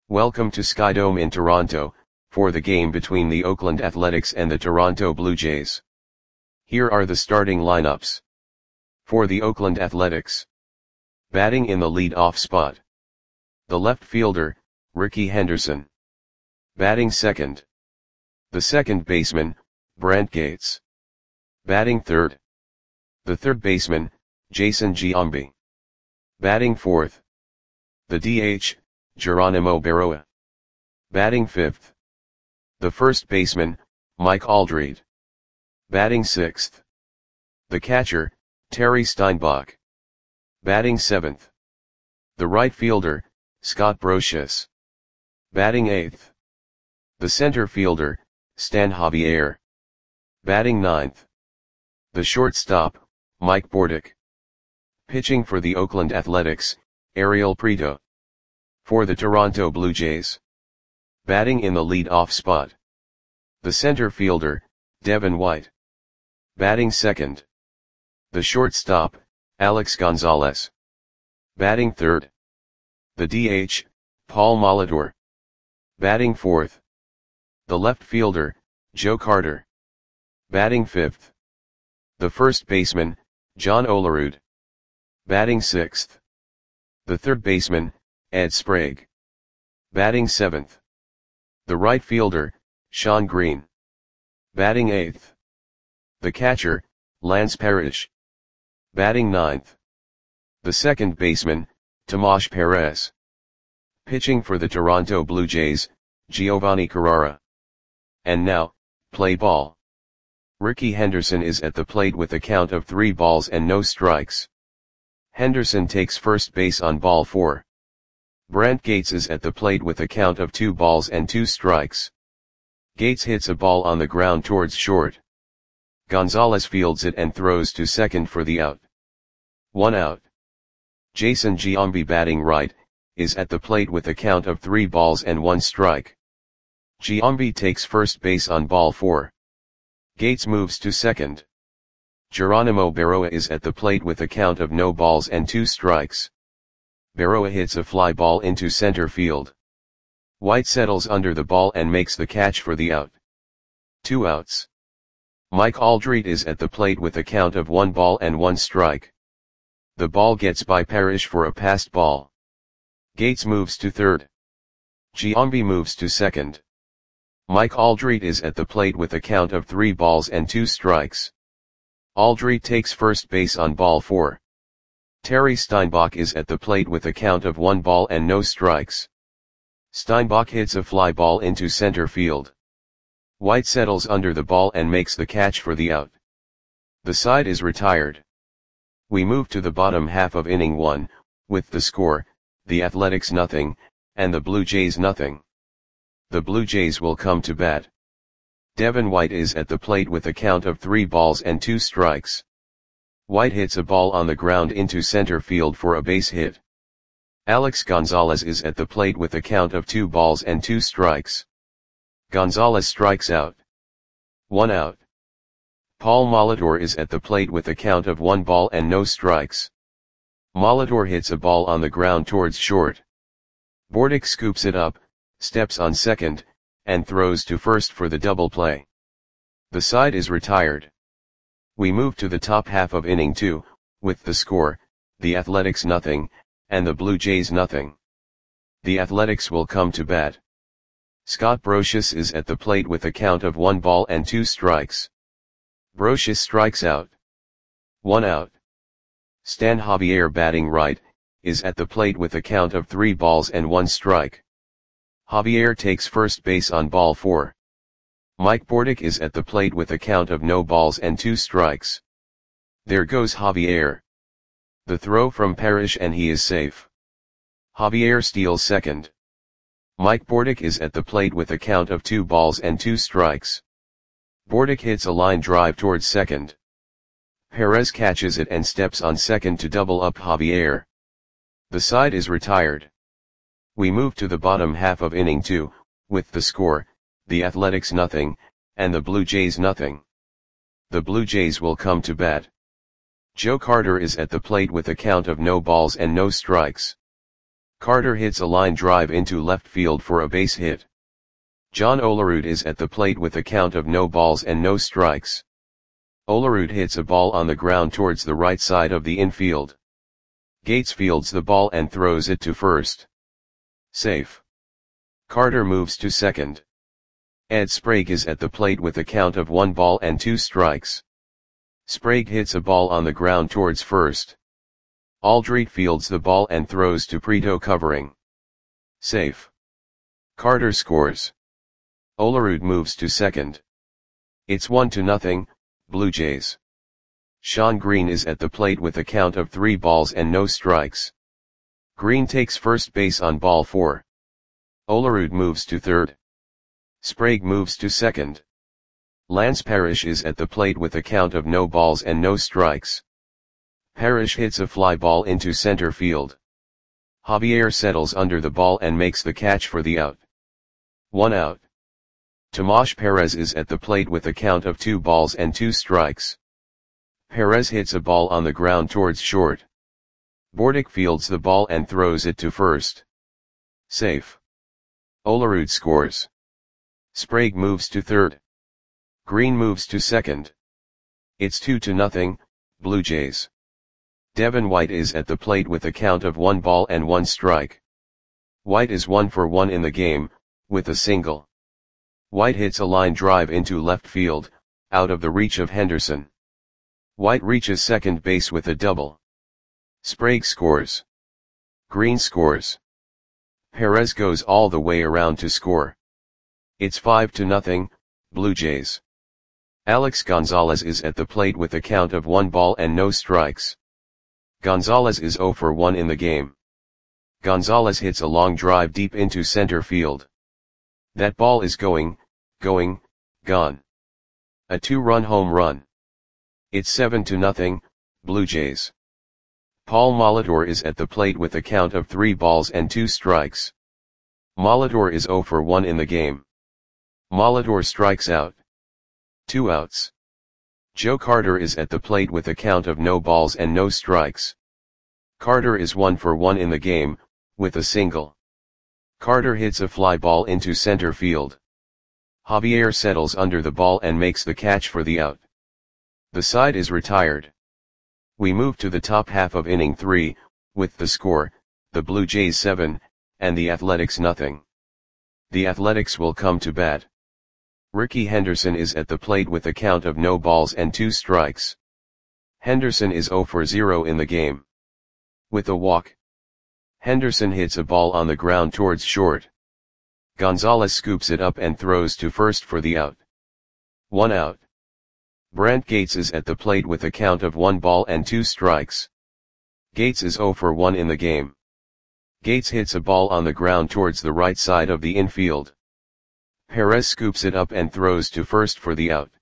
Welcome to Skydome in Toronto, for the game between the Oakland Athletics and the Toronto Blue Jays. Here are the starting lineups. For the Oakland Athletics. Batting in the lead-off spot. The left fielder, Rickey Henderson. Batting second. The second baseman, Brent Gates. Batting third. The third baseman, Jason Giambi. Batting fourth. The DH, Geronimo Berroa. Batting fifth. The first baseman, Mike Aldred. Batting sixth. The catcher, Terry Steinbach. Batting seventh. The right fielder, Scott Brosius. Batting eighth. The center fielder, Stan Javier. Batting ninth. The shortstop, Mike Bordick. Pitching for the Oakland Athletics, Ariel Prieto. For the Toronto Blue Jays. Batting in the lead-off spot. The center fielder, Devin White. Batting second. The shortstop, Alex Gonzalez. Batting third. The DH, Paul Molitor. Batting fourth. The left fielder, Joe Carter. Batting fifth. The first baseman, John Olerud. Batting sixth. The third baseman, Ed Sprague. Batting seventh. The right fielder, Sean Green. Batting eighth. The catcher, Lance Parrish. Batting ninth. The second baseman, Tomas Perez. Pitching for the Toronto Blue Jays, Giovanni Carrara. And now, play ball. Rickey Henderson is at the plate with a count of 3 balls and no strikes. Henderson takes first base on ball 4. Brent Gates is at the plate with a count of 2 balls and 2 strikes. Gates hits a ball on the ground towards short. Gonzalez fields it and throws to second for the out. 1 out. Jason Giambi, batting right, is at the plate with a count of 3 balls and 1 strike. Giambi takes first base on ball 4. Gates moves to second. Geronimo Berroa is at the plate with a count of no balls and 2 strikes. Berroa hits a fly ball into center field. White settles under the ball and makes the catch for the out. 2 outs. Mike Aldred is at the plate with a count of 1 ball and 1 strike. The ball gets by Parrish for a passed ball. Gates moves to third. Giambi moves to second. Mike Aldred is at the plate with a count of 3 balls and 2 strikes. Aldred takes first base on ball 4. Terry Steinbach is at the plate with a count of 1 ball and no strikes. Steinbach hits a fly ball into center field. White settles under the ball and makes the catch for the out. The side is retired. We move to the bottom half of inning 1, with the score, the Athletics 0, and the Blue Jays 0. The Blue Jays will come to bat. Devin White is at the plate with a count of 3 balls and 2 strikes. White hits a ball on the ground into center field for a base hit. Alex Gonzalez is at the plate with a count of 2 balls and 2 strikes. Gonzalez strikes out. 1 out. Paul Molitor is at the plate with a count of 1 ball and no strikes. Molitor hits a ball on the ground towards short. Bordick scoops it up, steps on second, and throws to first for the double play. The side is retired. We move to the top half of inning 2, with the score, the Athletics 0, and the Blue Jays 0. The Athletics will come to bat. Scott Brosius is at the plate with a count of 1 ball and 2 strikes. Brosius strikes out. 1 out. Stan Javier, batting right, is at the plate with a count of 3 balls and 1 strike. Javier takes first base on ball 4. Mike Bordick is at the plate with a count of no balls and 2 strikes. There goes Javier. The throw from Parrish and he is safe. Javier steals second. Mike Bordick is at the plate with a count of 2 balls and 2 strikes. Bordick hits a line drive towards second. Perez catches it and steps on second to double up Javier. The side is retired. We move to the bottom half of inning 2, with the score, the Athletics 0, and the Blue Jays 0. The Blue Jays will come to bat. Joe Carter is at the plate with a count of no balls and no strikes. Carter hits a line drive into left field for a base hit. John Olerud is at the plate with a count of no balls and no strikes. Olerud hits a ball on the ground towards the right side of the infield. Gates fields the ball and throws it to first. Safe. Carter moves to second. Ed Sprague is at the plate with a count of 1 ball and 2 strikes. Sprague hits a ball on the ground towards first. Aldrete fields the ball and throws to Prieto covering. Safe. Carter scores. Olerud moves to second. It's 1-0, Blue Jays. Sean Green is at the plate with a count of 3 balls and no strikes. Green takes first base on ball 4. Olerud moves to third. Sprague moves to second. Lance Parrish is at the plate with a count of no balls and no strikes. Parrish hits a fly ball into center field. Javier settles under the ball and makes the catch for the out. 1 out. Tomas Perez is at the plate with a count of 2 balls and 2 strikes. Perez hits a ball on the ground towards short. Bordick fields the ball and throws it to first. Safe. Olerud scores. Sprague moves to third. Green moves to second. It's 2-0, Blue Jays. Devin White is at the plate with a count of 1 ball and 1 strike. White is 1 for 1 in the game, with a single. White hits a line drive into left field, out of the reach of Henderson. White reaches second base with a double. Sprague scores. Green scores. Perez goes all the way around to score. It's 5-0, Blue Jays. Alex Gonzalez is at the plate with a count of 1 ball and no strikes. Gonzalez is 0 for 1 in the game. Gonzalez hits a long drive deep into center field. That ball is gone. A 2-run home run. It's 7-0, Blue Jays. Paul Molitor is at the plate with a count of 3 balls and 2 strikes. Molitor is 0 for 1 in the game. Molitor strikes out. 2 outs. Joe Carter is at the plate with a count of no balls and no strikes. Carter is 1 for 1 in the game, with a single. Carter hits a fly ball into center field. Javier settles under the ball and makes the catch for the out. The side is retired. We move to the top half of inning 3, with the score, the Blue Jays 7, and the Athletics nothing. The Athletics will come to bat. Ricky Henderson is at the plate with a count of no balls and 2 strikes. Henderson is 0 for 0 in the game. With a walk. Henderson hits a ball on the ground towards short. Gonzalez scoops it up and throws to first for the out. 1 out. Brant Gates is at the plate with a count of 1 ball and 2 strikes. Gates is 0 for 1 in the game. Gates hits a ball on the ground towards the right side of the infield. Perez scoops it up and throws to first for the out.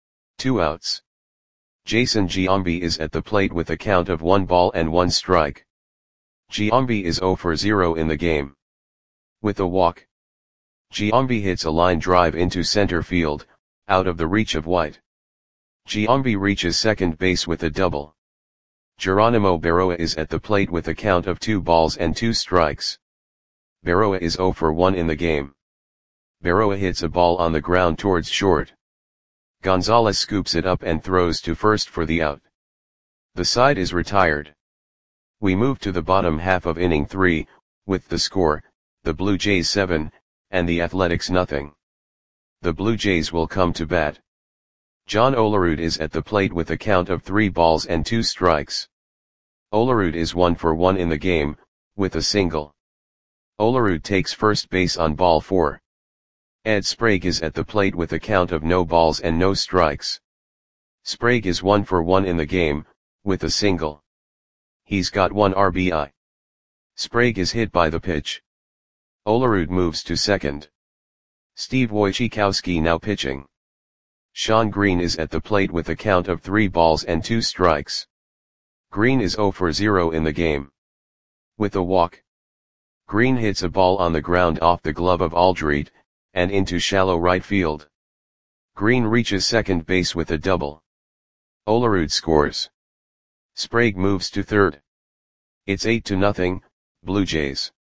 2 outs. Jason Giambi is at the plate with a count of 1 ball and 1 strike. Giambi is 0 for 0 in the game. With a walk. Giambi hits a line drive into center field, out of the reach of White. Giambi reaches second base with a double. Geronimo Berroa is at the plate with a count of 2 balls and 2 strikes. Berroa is 0 for 1 in the game. Berroa hits a ball on the ground towards short. Gonzalez scoops it up and throws to first for the out. The side is retired. We move to the bottom half of inning 3, with the score, the Blue Jays 7, and the Athletics nothing. The Blue Jays will come to bat. John Olerud is at the plate with a count of 3 balls and 2 strikes. Olerud is 1 for 1 in the game, with a single. Olerud takes first base on ball 4. Ed Sprague is at the plate with a count of no balls and no strikes. Sprague is 1 for 1 in the game, with a single. He's got 1 RBI. Sprague is hit by the pitch. Olerud moves to second. Steve Wojciechowski now pitching. Sean Green is at the plate with a count of 3 balls and 2 strikes. Green is 0 for 0 in the game. With a walk. Green hits a ball on the ground off the glove of Aldrete, and into shallow right field. Green reaches second base with a double. Olerud scores. Sprague moves to third. It's 8-0, Blue Jays.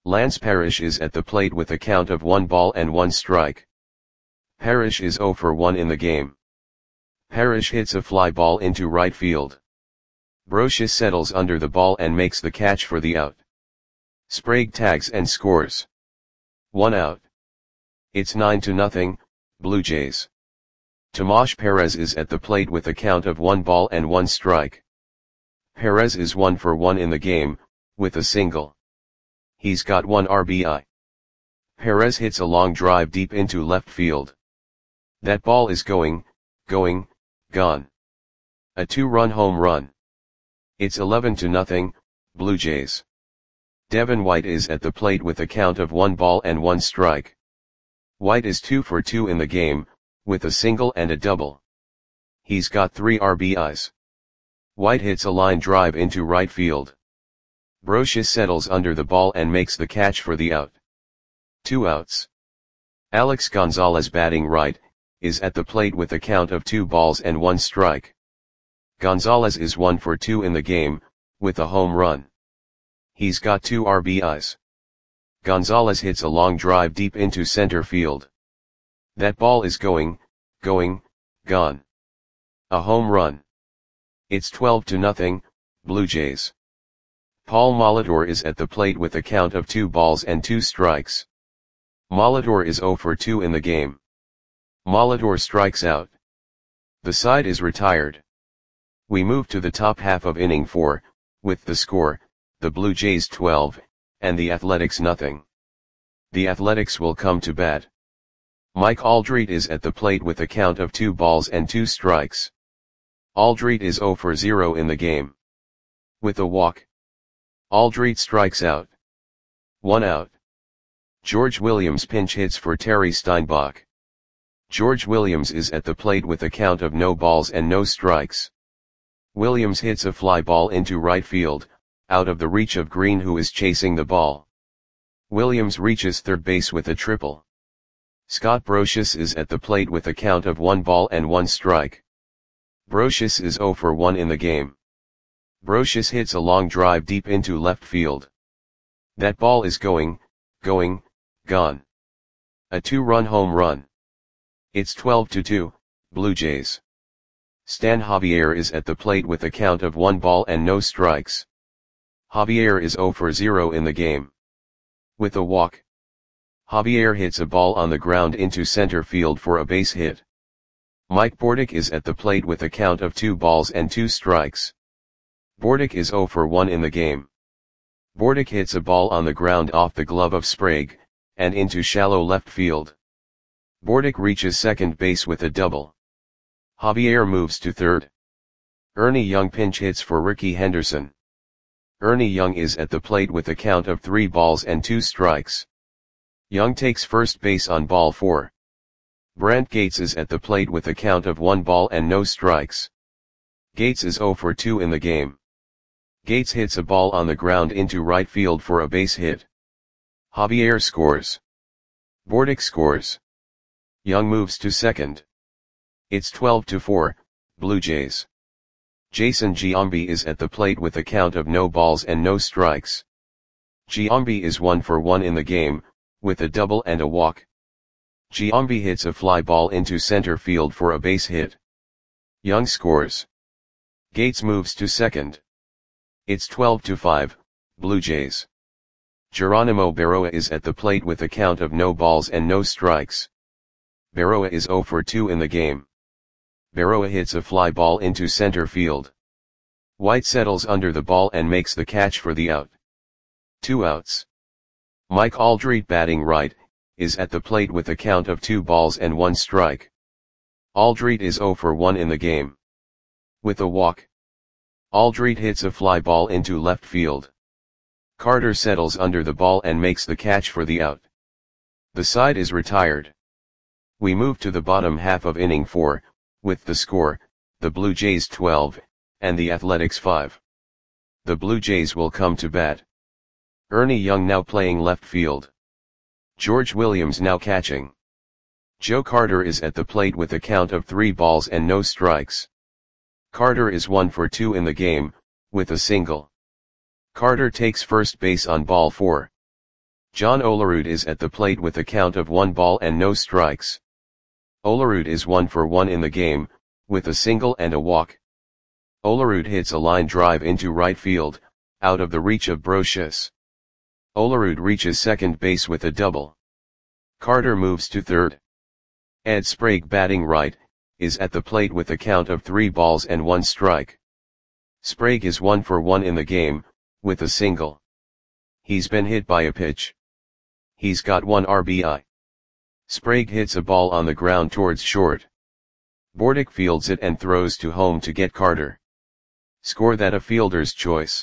Lance Parrish is at the plate with a count of 1 ball and 1 strike. Parrish is 0 for 1 in the game. Parrish hits a fly ball into right field. Brosius settles under the ball and makes the catch for the out. Sprague tags and scores. 1 out. It's 9-0, Blue Jays. Tomas Perez is at the plate with a count of 1 ball and 1 strike. Perez is 1 for 1 in the game, with a single. He's got 1 RBI. Perez hits a long drive deep into left field. That ball is going, gone. A 2-run home run. It's 11-0, Blue Jays. Devin White is at the plate with a count of 1 ball and 1 strike. White is 2 for 2 in the game, with a single and a double. He's got 3 RBIs. White hits a line drive into right field. Brosius settles under the ball and makes the catch for the out. 2 outs. Alex Gonzalez, batting right, is at the plate with a count of 2 balls and 1 strike. Gonzalez is 1 for 2 in the game, with a home run. He's got 2 RBIs. Gonzalez hits a long drive deep into center field. That ball is going, gone. A home run. It's 12-0, Blue Jays. Paul Molitor is at the plate with a count of 2 balls and 2 strikes. Molitor is 0 for 2 in the game. Molitor strikes out. The side is retired. We move to the top half of inning 4, with the score, the Blue Jays 12, and the Athletics nothing. The Athletics will come to bat. Mike Aldrete is at the plate with a count of 2 balls and 2 strikes. Aldrete is 0 for 0 in the game. With a walk. Aldrete strikes out. 1 out. George Williams pinch hits for Terry Steinbach. George Williams is at the plate with a count of no balls and no strikes. Williams hits a fly ball into right field, out of the reach of Green, who is chasing the ball. Williams reaches third base with a triple. Scott Brosius is at the plate with a count of 1 ball and 1 strike. Brosius is 0 for 1 in the game. Brosius hits a long drive deep into left field. That ball is going, gone. A 2-run home run. It's 12-2, Blue Jays. Stan Javier is at the plate with a count of 1 ball and no strikes. Javier is 0 for 0 in the game. With a walk. Javier hits a ball on the ground into center field for a base hit. Mike Bordick is at the plate with a count of 2 balls and 2 strikes. Bordick is 0 for 1 in the game. Bordick hits a ball on the ground off the glove of Sprague, and into shallow left field. Bordick reaches second base with a double. Javier moves to third. Ernie Young pinch hits for Ricky Henderson. Ernie Young is at the plate with a count of 3 balls and 2 strikes. Young takes first base on ball 4. Brant Gates is at the plate with a count of 1 ball and no strikes. Gates is 0 for 2 in the game. Gates hits a ball on the ground into right field for a base hit. Javier scores. Bordick scores. Young moves to second. It's 12-4, Blue Jays. Jason Giambi is at the plate with a count of no balls and no strikes. Giambi is 1 for 1 in the game, with a double and a walk. Giambi hits a fly ball into center field for a base hit. Young scores. Gates moves to second. It's 12-5, Blue Jays. Geronimo Berroa is at the plate with a count of no balls and no strikes. Berroa is 0 for 2 in the game. Berroa hits a fly ball into center field. White settles under the ball and makes the catch for the out. 2 outs. Mike Aldrete, batting right, is at the plate with a count of 2 balls and 1 strike. Aldrete is 0 for 1 in the game. With a walk. Aldrete hits a fly ball into left field. Carter settles under the ball and makes the catch for the out. The side is retired. We move to the bottom half of inning 4, with the score, the Blue Jays 12, and the Athletics 5. The Blue Jays will come to bat. Ernie Young now playing left field. George Williams now catching. Joe Carter is at the plate with a count of 3 balls and no strikes. Carter is 1 for 2 in the game, with a single. Carter takes first base on ball 4. John Olerud is at the plate with a count of 1 ball and no strikes. Olerud is 1 for 1 in the game, with a single and a walk. Olerud hits a line drive into right field, out of the reach of Brocious. Olerud reaches second base with a double. Carter moves to third. Ed Sprague, batting right, is at the plate with a count of 3 balls and 1 strike. Sprague is 1 for 1 in the game, with a single. He's been hit by a pitch. He's got 1 RBI. Sprague hits a ball on the ground towards short. Bordick fields it and throws to home to get Carter. Score that a fielder's choice.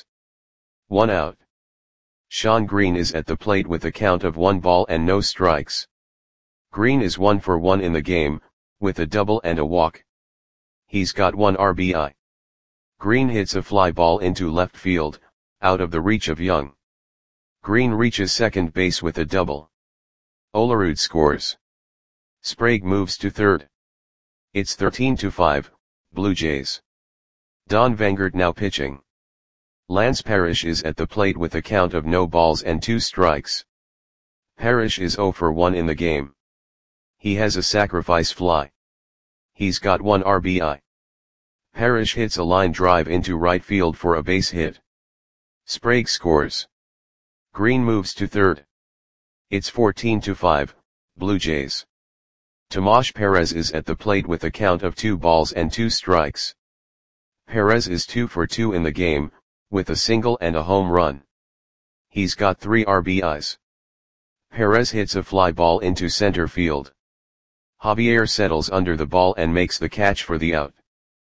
1 out. Shawn Green is at the plate with a count of 1 ball and no strikes. Green is 1 for 1 in the game, with a double and a walk. He's got 1 RBI. Green hits a fly ball into left field, out of the reach of Young. Green reaches second base with a double. Olerud scores. Sprague moves to third. It's 13-5, Blue Jays. Don Vangert now pitching. Lance Parrish is at the plate with a count of no balls and 2 strikes. Parrish is 0 for 1 in the game. He has a sacrifice fly. He's got 1 RBI. Parrish hits a line drive into right field for a base hit. Sprague scores. Green moves to third. It's 14-5, Blue Jays. Tomas Perez is at the plate with a count of 2 balls and 2 strikes. Perez is 2 for 2 in the game, with a single and a home run. He's got 3 RBIs. Perez hits a fly ball into center field. Javier settles under the ball and makes the catch for the out.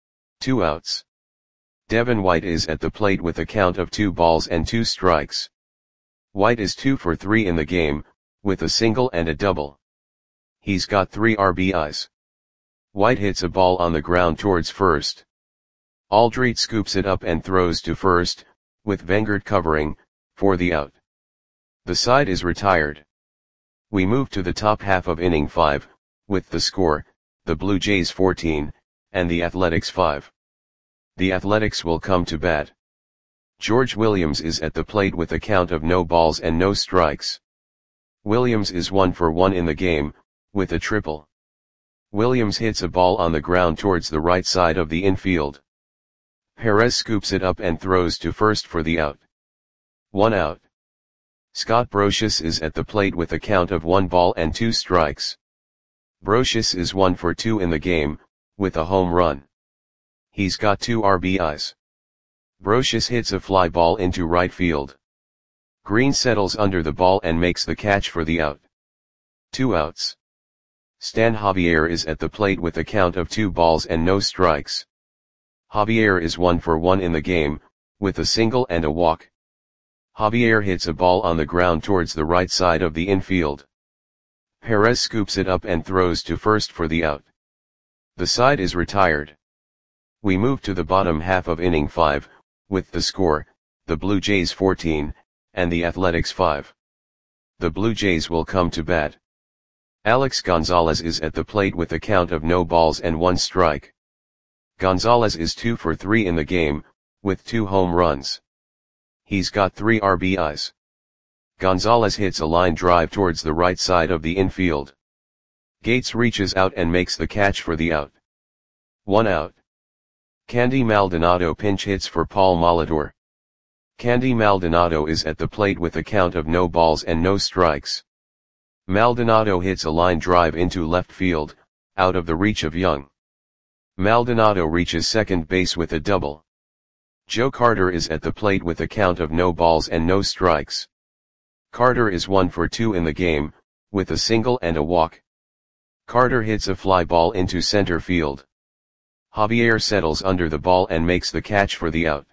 2 outs. Devin White is at the plate with a count of 2 balls and 2 strikes. White is 2 for 3 in the game, with a single and a double. He's got 3 RBIs. White hits a ball on the ground towards first. Aldrete scoops it up and throws to first, with Vangert covering, for the out. The side is retired. We move to the top half of inning 5, with the score, the Blue Jays 14, and the Athletics 5. The Athletics will come to bat. George Williams is at the plate with a count of no balls and no strikes. Williams is 1 for 1 in the game, with a triple. Williams hits a ball on the ground towards the right side of the infield. Perez scoops it up and throws to first for the out. 1 out. Scott Brocious is at the plate with a count of 1 ball and 2 strikes. Brocious is 1 for 2 in the game, with a home run. He's got 2 RBIs. Brocious hits a fly ball into right field. Green settles under the ball and makes the catch for the out. 2 outs. Stan Javier is at the plate with a count of 2 balls and no strikes. Javier is 1 for 1 in the game, with a single and a walk. Javier hits a ball on the ground towards the right side of the infield. Perez scoops it up and throws to first for the out. The side is retired. We move to the bottom half of inning 5, with the score, the Blue Jays 14, and the Athletics 5. The Blue Jays will come to bat. Alex Gonzalez is at the plate with a count of no balls and 1 strike. Gonzalez is 2 for 3 in the game, with 2 home runs. He's got 3 RBIs. Gonzalez hits a line drive towards the right side of the infield. Gates reaches out and makes the catch for the out. 1 out. Candy Maldonado pinch hits for Paul Molitor. Candy Maldonado is at the plate with a count of no balls and no strikes. Maldonado hits a line drive into left field, out of the reach of Young. Maldonado reaches second base with a double. Joe Carter is at the plate with a count of no balls and no strikes. Carter is 1 for 2 in the game, with a single and a walk. Carter hits a fly ball into center field. Javier settles under the ball and makes the catch for the out.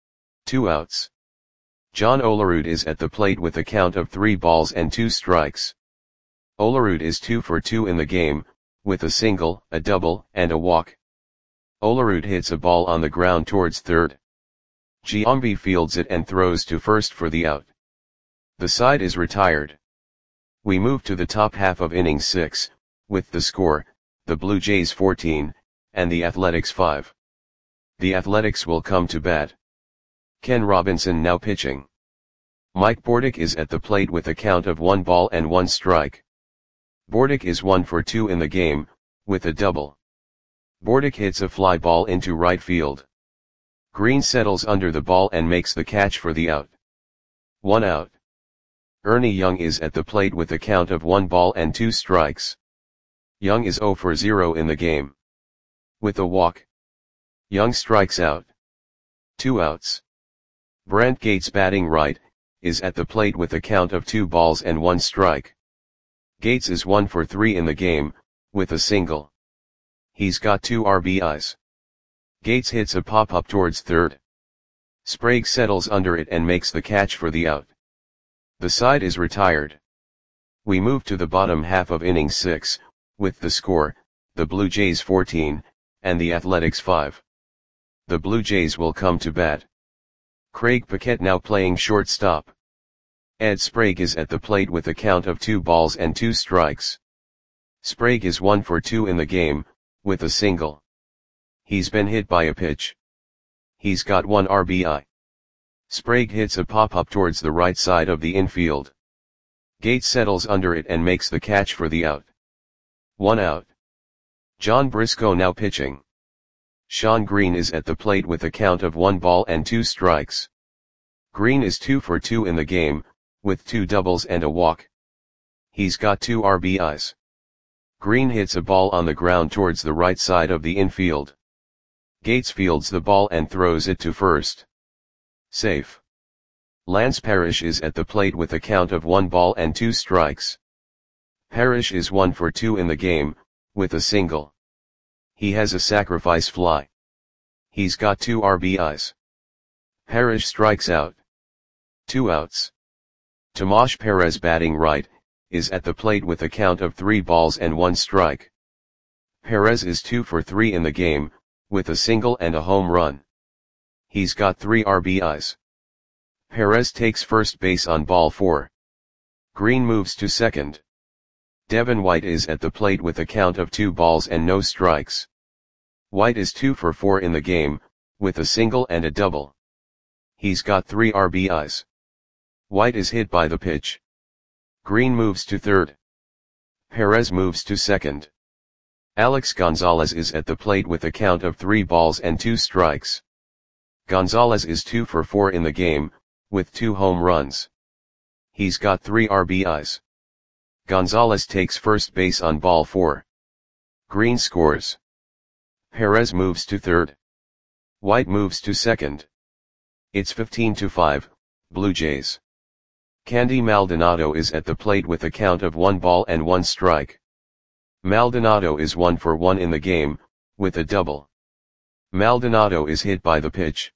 2 outs. John Olerud is at the plate with a count of 3 balls and 2 strikes. Olerud is 2 for 2 in the game, with a single, a double, and a walk. Olerud hits a ball on the ground towards third. Giambi fields it and throws to first for the out. The side is retired. We move to the top half of inning 6, with the score, the Blue Jays 14, and the Athletics 5. The Athletics will come to bat. Ken Robinson now pitching. Mike Bordick is at the plate with a count of 1 ball and 1 strike. Bordick is 1 for 2 in the game, with a double. Bordick hits a fly ball into right field. Green settles under the ball and makes the catch for the out. 1 out. Ernie Young is at the plate with a count of 1 ball and 2 strikes. Young is 0 for 0 in the game. With a walk, Young strikes out. 2 outs. Brent Gates, batting right, is at the plate with a count of 2 balls and 1 strike. Gates is 1 for 3 in the game, with a single. He's got 2 RBIs. Gates hits a pop-up towards third. Sprague settles under it and makes the catch for the out. The side is retired. We move to the bottom half of inning 6, with the score, the Blue Jays 14, and the Athletics 5. The Blue Jays will come to bat. Craig Paquette now playing shortstop. Ed Sprague is at the plate with a count of 2 balls and 2 strikes. Sprague is 1 for 2 in the game, with a single. He's been hit by a pitch. He's got 1 RBI. Sprague hits a pop-up towards the right side of the infield. Gates settles under it and makes the catch for the out. 1 out. John Briscoe now pitching. Sean Green is at the plate with a count of 1 ball and 2 strikes. Green is 2 for 2 in the game, with 2 doubles and a walk. He's got 2 RBIs. Green hits a ball on the ground towards the right side of the infield. Gates fields the ball and throws it to first. Safe. Lance Parrish is at the plate with a count of 1 ball and 2 strikes. Parrish is 1 for 2 in the game, with a single. He has a sacrifice fly. He's got 2 RBIs. Parrish strikes out. 2 outs. Tomas Perez, batting right, is at the plate with a count of 3 balls and 1 strike. Perez is 2 for 3 in the game, with a single and a home run. He's got 3 RBIs. Perez takes first base on ball 4. Green moves to second. Devin White is at the plate with a count of 2 balls and no strikes. White is 2 for 4 in the game, with a single and a double. He's got 3 RBIs. White is hit by the pitch. Green moves to third. Perez moves to second. Alex Gonzalez is at the plate with a count of 3 balls and 2 strikes. Gonzalez is 2 for 4 in the game, with 2 home runs. He's got 3 RBIs. Gonzalez takes first base on ball 4. Green scores. Perez moves to third. White moves to second. It's 15-5, Blue Jays. Candy Maldonado is at the plate with a count of 1 ball and 1 strike. Maldonado is 1 for 1 in the game, with a double. Maldonado is hit by the pitch.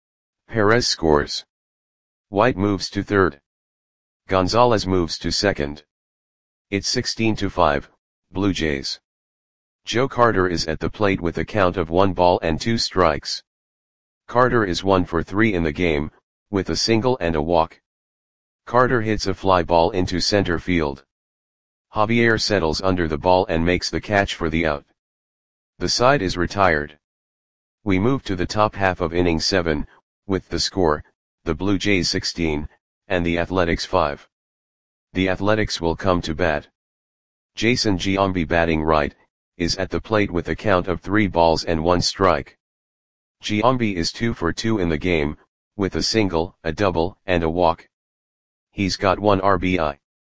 Perez scores. White moves to third. Gonzalez moves to second. It's 16-5, Blue Jays. Joe Carter is at the plate with a count of 1 ball and 2 strikes. Carter is 1 for 3 in the game, with a single and a walk. Carter hits a fly ball into center field. Javier settles under the ball and makes the catch for the out. The side is retired. We move to the top half of inning 7, with the score, the Blue Jays 16, and the Athletics 5. The Athletics will come to bat. Jason Giambi, batting right, is at the plate with a count of 3 balls and 1 strike. Giambi is 2 for 2 in the game, with a single, a double, and a walk. He's got 1 RBI.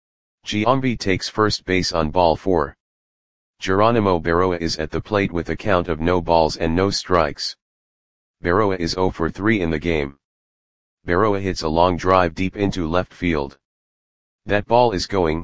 Giambi takes first base on ball 4. Geronimo Berroa is at the plate with a count of no balls and no strikes. Berroa is 0 for 3 in the game. Berroa hits a long drive deep into left field. That ball is gone.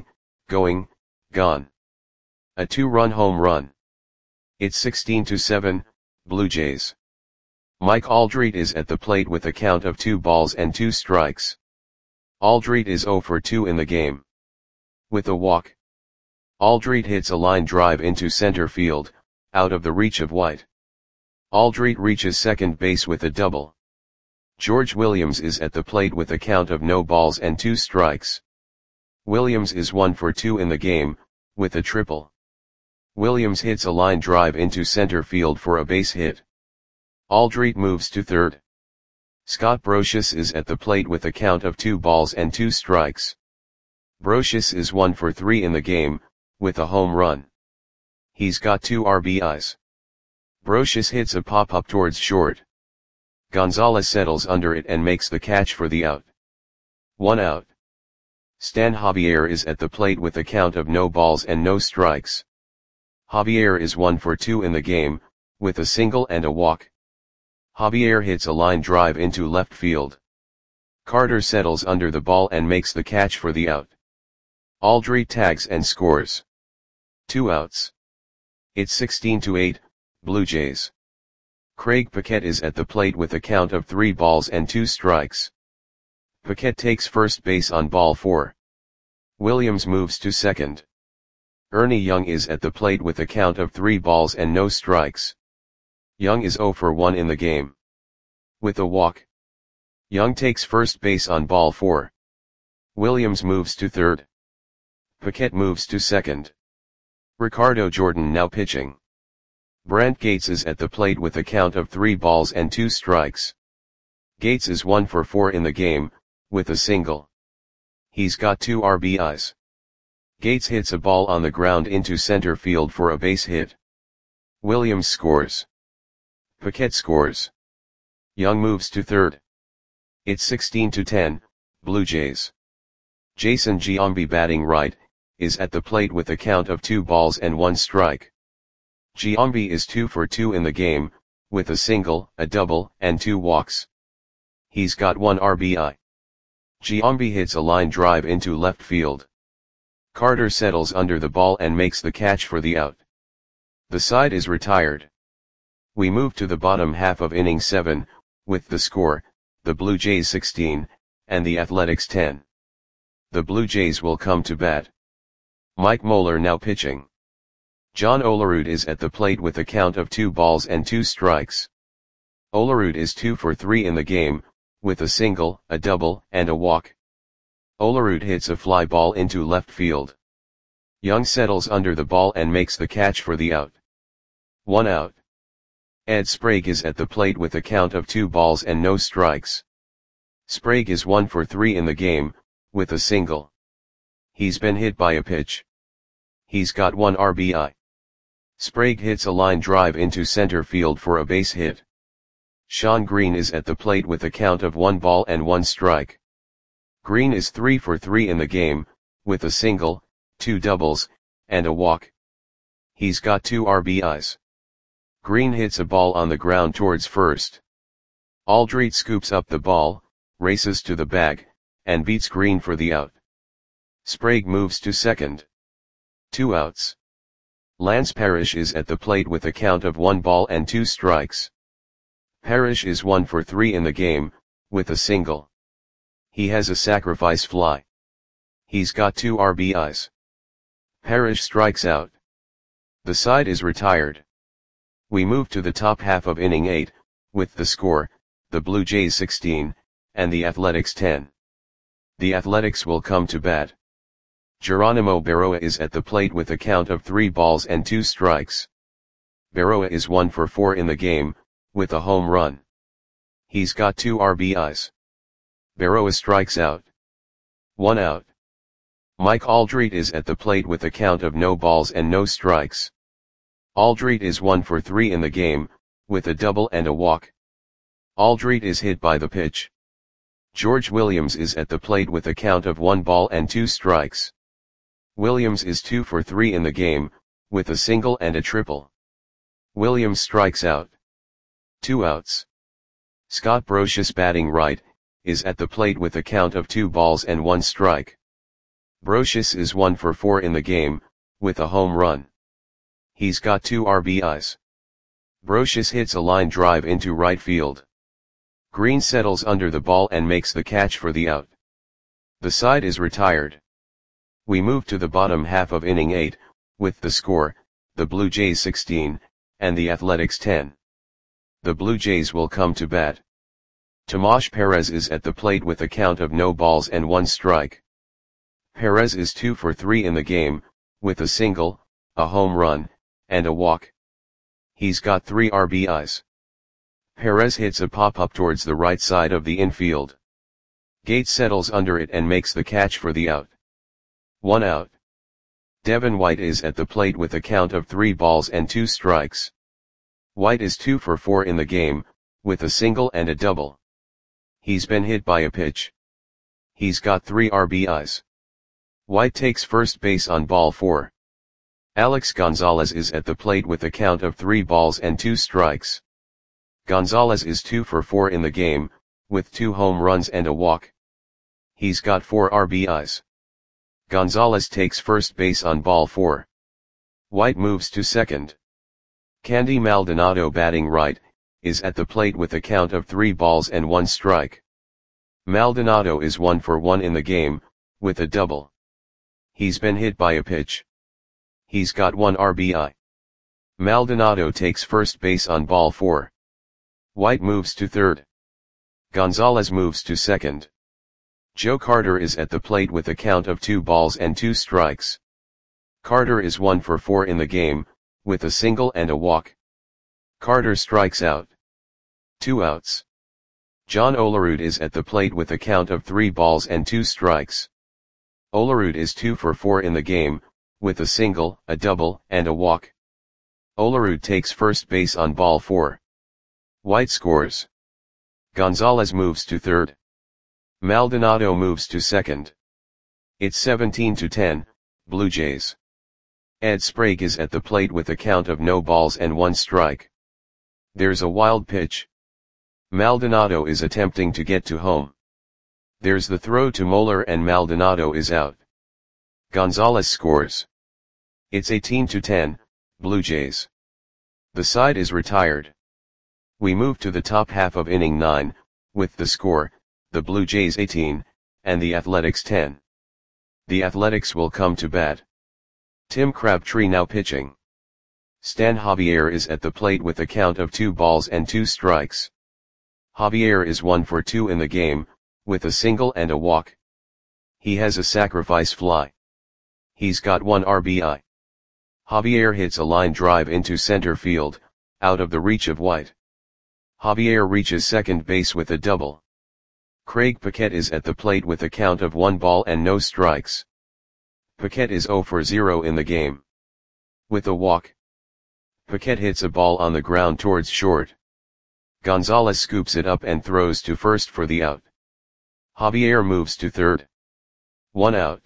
A 2-run home run. It's 16-7, Blue Jays. Mike Aldrete is at the plate with a count of 2 balls and 2 strikes. Aldrete is 0 for 2 in the game. With a walk. Aldrete hits a line drive into center field, out of the reach of White. Aldrete reaches second base with a double. George Williams is at the plate with a count of no balls and 2 strikes. Williams is 1 for 2 in the game, with a triple. Williams hits a line drive into center field for a base hit. Aldrete moves to third. Scott Brosius is at the plate with a count of 2 balls and 2 strikes. Brosius is 1 for 3 in the game, with a home run. He's got 2 RBIs. Brosius hits a pop-up towards short. Gonzalez settles under it and makes the catch for the out. 1 out. Stan Javier is at the plate with a count of no balls and no strikes. Javier is 1 for 2 in the game, with a single and a walk. Javier hits a line drive into left field. Carter settles under the ball and makes the catch for the out. Aldrete tags and scores. 2 outs. It's 16-8, Blue Jays. Craig Paquette is at the plate with a count of 3 balls and 2 strikes. Paquette takes first base on ball 4. Williams moves to second. Ernie Young is at the plate with a count of 3 balls and no strikes. Young is 0 for 1 in the game. With a walk. Young takes first base on ball 4. Williams moves to third. Paquette moves to second. Ricardo Jordan now pitching. Brent Gates is at the plate with a count of 3 balls and 2 strikes. Gates is 1 for 4 in the game, with a single. He's got 2 RBIs. Gates hits a ball on the ground into center field for a base hit. Williams scores. Paquette scores. Young moves to third. It's 16-10, Blue Jays. Jason Giambi batting right, is at the plate with a count of 2 balls and 1 strike. Giambi is 2 for 2 in the game, with a single, a double, and 2 walks. He's got 1 RBI. Giambi hits a line drive into left field. Carter settles under the ball and makes the catch for the out. The side is retired. We move to the bottom half of inning 7, with the score, the Blue Jays 16, and the Athletics 10. The Blue Jays will come to bat. Mike Moeller now pitching. John Olerud is at the plate with a count of 2 balls and 2 strikes. Olerud is 2 for 3 in the game, with a single, a double, and a walk. Olerud hits a fly ball into left field. Young settles under the ball and makes the catch for the out. 1 out. Ed Sprague is at the plate with a count of 2 balls and no strikes. Sprague is 1 for 3 in the game, with a single. He's been hit by a pitch. He's got 1 RBI. Sprague hits a line drive into center field for a base hit. Sean Green is at the plate with a count of 1 ball and 1 strike. Green is 3 for 3 in the game, with a single, 2 doubles, and a walk. He's got 2 RBIs. Green hits a ball on the ground towards first. Aldrete scoops up the ball, races to the bag, and beats Green for the out. Sprague moves to second. 2 outs. Lance Parrish is at the plate with a count of 1 ball and 2 strikes. Parrish is 1 for 3 in the game, with a single. He has a sacrifice fly. He's got 2 RBIs. Parrish strikes out. The side is retired. We move to the top half of inning 8, with the score, the Blue Jays 16, and the Athletics 10. The Athletics will come to bat. Geronimo Berroa is at the plate with a count of 3 balls and 2 strikes. Berroa is 1 for 4 in the game, with a home run. He's got 2 RBIs. Berroa strikes out. 1 out. Mike Aldrete is at the plate with a count of no balls and no strikes. Aldrete is 1 for 3 in the game, with a double and a walk. Aldrete is hit by the pitch. George Williams is at the plate with a count of 1 ball and 2 strikes. Williams is 2 for 3 in the game, with a single and a triple. Williams strikes out. 2 outs. Scott Brosius batting right, is at the plate with a count of 2 balls and 1 strike. Brosius is 1 for 4 in the game, with a home run. He's got 2 RBIs. Brosius hits a line drive into right field. Green settles under the ball and makes the catch for the out. The side is retired. We move to the bottom half of inning 8, with the score, the Blue Jays 16, and the Athletics 10. The Blue Jays will come to bat. Tomas Perez is at the plate with a count of no balls and 1 strike. Perez is 2 for 3 in the game, with a single, a home run, and a walk. He's got 3 RBIs. Perez hits a pop-up towards the right side of the infield. Gates settles under it and makes the catch for the out. 1 out. Devin White is at the plate with a count of 3 balls and 2 strikes. White is 2 for 4 in the game, with a single and a double. He's been hit by a pitch. He's got 3 RBIs. White takes first base on ball 4. Alex Gonzalez is at the plate with a count of 3 balls and 2 strikes. Gonzalez is 2 for 4 in the game, with 2 home runs and a walk. He's got 4 RBIs. Gonzalez takes first base on ball 4. White moves to second. Candy Maldonado, batting right, is at the plate with a count of 3 balls and 1 strike. Maldonado is 1 for 1 in the game, with a double. He's been hit by a pitch. He's got 1 RBI. Maldonado takes first base on ball 4. White moves to third. Gonzalez moves to second. Joe Carter is at the plate with a count of 2 balls and 2 strikes. Carter is 1 for 4 in the game, with a single and a walk. Carter strikes out. 2 outs. John Olerud is at the plate with a count of 3 balls and 2 strikes. Olerud is 2 for 4 in the game, with a single, a double, and a walk. Olerud takes first base on ball 4. White scores. Gonzalez moves to third. Maldonado moves to second. It's 17-10, Blue Jays. Ed Sprague is at the plate with a count of no balls and 1 strike. There's a wild pitch. Maldonado is attempting to get to home. There's the throw to Moeller and Maldonado is out. Gonzalez scores. It's 18-10, Blue Jays. The side is retired. We move to the top half of inning 9, with the score, the Blue Jays 18, and the Athletics 10. The Athletics will come to bat. Tim Crabtree now pitching. Stan Javier is at the plate with a count of 2 balls and 2 strikes. Javier is 1 for 2 in the game, with a single and a walk. He has a sacrifice fly. He's got 1 RBI. Javier hits a line drive into center field, out of the reach of White. Javier reaches second base with a double. Craig Paquette is at the plate with a count of 1 ball and no strikes. Paquette is 0 for 0 in the game. With a walk. Paquette hits a ball on the ground towards short. Gonzalez scoops it up and throws to first for the out. Javier moves to third. 1 out.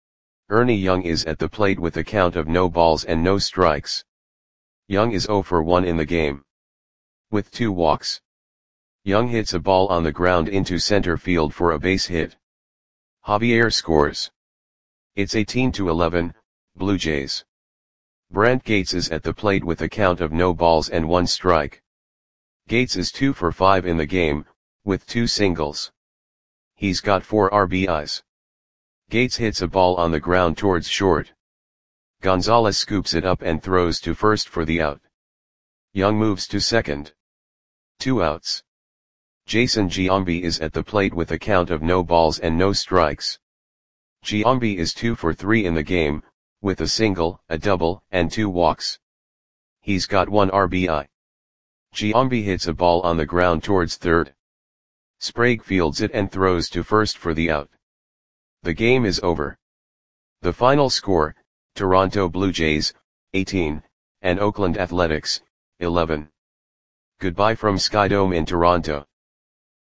Ernie Young is at the plate with a count of no balls and no strikes. Young is 0 for 1 in the game. With 2 walks. Young hits a ball on the ground into center field for a base hit. Javier scores. It's 18-11, Blue Jays. Brant Gates is at the plate with a count of no balls and 1 strike. Gates is 2 for 5 in the game, with 2 singles. He's got 4 RBIs. Gates hits a ball on the ground towards short. Gonzalez scoops it up and throws to first for the out. Young moves to second. 2 outs. Jason Giambi is at the plate with a count of no balls and no strikes. Giambi is 2 for 3 in the game, with a single, a double, and 2 walks. He's got 1 RBI. Giambi hits a ball on the ground towards third. Sprague fields it and throws to first for the out. The game is over. The final score, Toronto Blue Jays, 18, and Oakland Athletics, 11. Goodbye from Skydome in Toronto.